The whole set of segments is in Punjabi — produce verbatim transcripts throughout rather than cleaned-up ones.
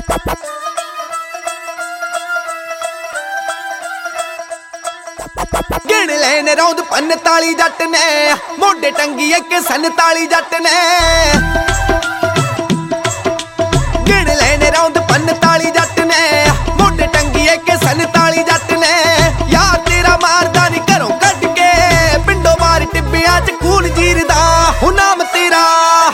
गिण लेने रौंद पंताली जट ने मोढे टंगी एक संताली जट ने गिण लेने रौंद पंताली जट ने मोढे टंगी एक संताली जट ने यार तेरा मारदा नी घरों कट के पिंडों मार टिब्बियां च खून जीरदा हो नाम तेरा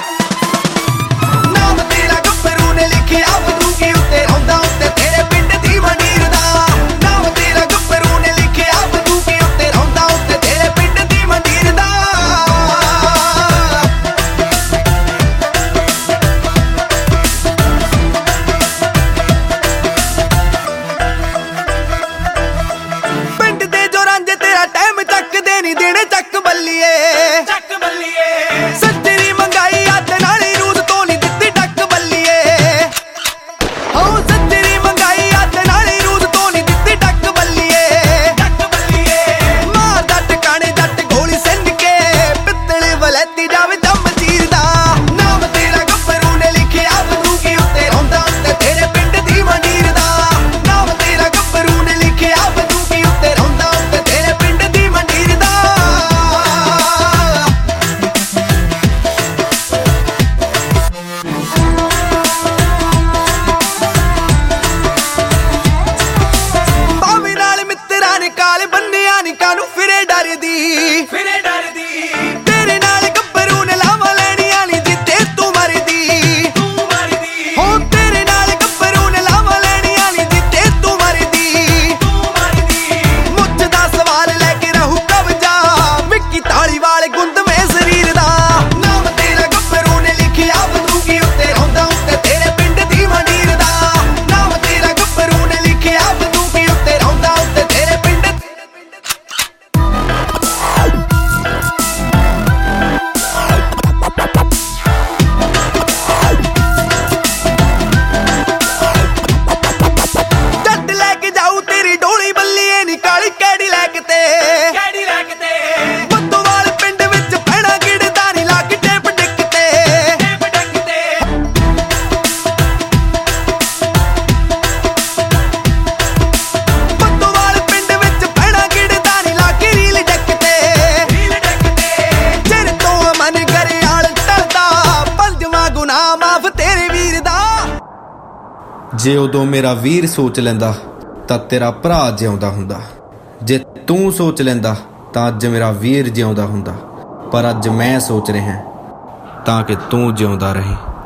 नाम तेरा गब्बरू ने लिखिया बंदूकी उत्ते रौंदा उत्ते तेरे पिंड दी मंडीर दा नाम तेरा गब्बरू ने लिखिया बंदूकी उत्ते रौंदा उत्ते तेरे पिंड दी मंडीर दा पिंड दे जो रांझे तेरा टाइम चक दे नी देने चक बल्लिए चक बल्लिए सच्चरी मंगाई हत्थ नाली रूद तो नी दित्ती टक बल्लिए हो सच्चरी मंगाई हत्थ नाली रूद तो नी दित्ती टक बल्लिए टक बल्लिए मारदा टकाने जट गोली सिंध के पित्तल वलैती जावे दम चीरदा नाम तेरा गब्बरू ने लिखिया बंदूकी उत्ते रौंदा उत्ते तेरे पिंड दी मंडीर दा नाम तेरा गब्बरू ने लिखिया बंदूकी उत्ते रौंदा उत्ते तेरे पिंड दी मंडीर दा ਬਾਵੇਂ ਨਾਲ ਮਿੱਤਰਾਂ ਨੇ ਕਾਲ ਬੰਨਿਆ ਨੀ ਕਾਨੂੰ ਫਿਰੇ ਡਰਦੀ ਫਿਰੇ ਡਰਦੀ ਤੇਰੇ ਨਾਲ ਗੱਭਰੂ ਨੇ ਲਾਵਾਂ ਲੈਣੀਆਂ ਨੀ ਜਿੱਤੇ ਤੂੰ ਮਰਦੀ ਤੂੰ ਮਰਦੀ ਹੋ ਤੇਰੇ ਨਾਲ ਗੱਭਰੂ ਨੇ ਲਾਵਾਂ ਲੈਣੀਆਂ ਨੀ ਜਿੱਤੇ ਤੂੰ ਮਰਦੀ ਤੂੰ ਮਰਦੀ ਮੁੱਛ ਦਾ ਸਵਾਲ ਲੈ ਕੇ ਰਹੂ ਕਬਜਾ ਮਿੱਕੀ ਤਾਲੀ ਵਾਲੇ ਗੁੰਦਵੇਂ ਸਰੀਰ ਦਾ ਨਾਮ ਤੇਰਾ ਗੱਭਰੂ ਨੇ ਲਿਖਿਆ ਬੰਦੂਕੀ ਉੱਤੇ ਰੌਂਦਾ ਉੱਤੇ ਤੇਰੇ ਪਿੰਡ ਦੀ ਮੰਡੀਰ ਦਾ ਨਾਮ ਤੇਰਾ ਗੱਭਰੂ ਨੇ ਲਿਖਿਆ ਬੰਦੂਕੀ ਉੱਤੇ ਰੌਂਦਾ ਉੱਤੇ ਤੇਰੇ ਪਿੰਡ ਜੱਟ ਲੈ ਕੇ ਜਾਊ ਤੇਰੀ ਢੋਲੀ ਬੱਲੀਏ ਨੀ ਕਾਲੀ ਕੈੜੀ ਲੈ ਕੇ ਤੇ ਕੈੜੀ ਲੈ ਕੇ ਤੇ ਬੱਦੋਵਾਲ ਪਿੰਡ ਵਿੱਚ ਪੈਣਾ ਗਿੜਦਾ ਨੀ ਲੱਗ ਟੇਪ ਡਿੱਕ ਤੇ ਟੇਪ ਡਿੱਕ ਤੇ ਬੱਦੋਵਾਲ ਪਿੰਡ ਵਿੱਚ ਪੈਣਾ ਗਿੜਦਾ ਨੀ ਲੱਗ ਰੀਲ ਡਿੱਕ ਤੇ ਰੀਲ ਡਿੱਕ ਤੇ ਚਿਰ ਤੋਂ ਮਨ ਗਰਿਆਲ ਟਲਦਾ ਪੰਜਵਾਂ ਗੁਨਾਹ ਮਾਫ ਤੇਰੇ ਵੀਰ ਦਾ ਜੇ ਉਦੋਂ ਮੇਰਾ ਵੀਰ ਸੋਚ ਲੈਂਦਾ ਤਾਂ ਤੇਰਾ ਭਰਾ ਜਿਉਂਦਾ ਹੁੰਦਾ। ਜੇ ਤੂੰ ਸੋਚ ਲੈਂਦਾ ਤਾਂ ਅੱਜ ਮੇਰਾ ਵੀਰ ਜਿਉਂਦਾ ਹੁੰਦਾ। ਪਰ ਅੱਜ ਮੈਂ ਸੋਚ ਰਿਹਾ ਤਾਂ ਕਿ ਤੂੰ ਜਿਉਂਦਾ ਰਹੇ।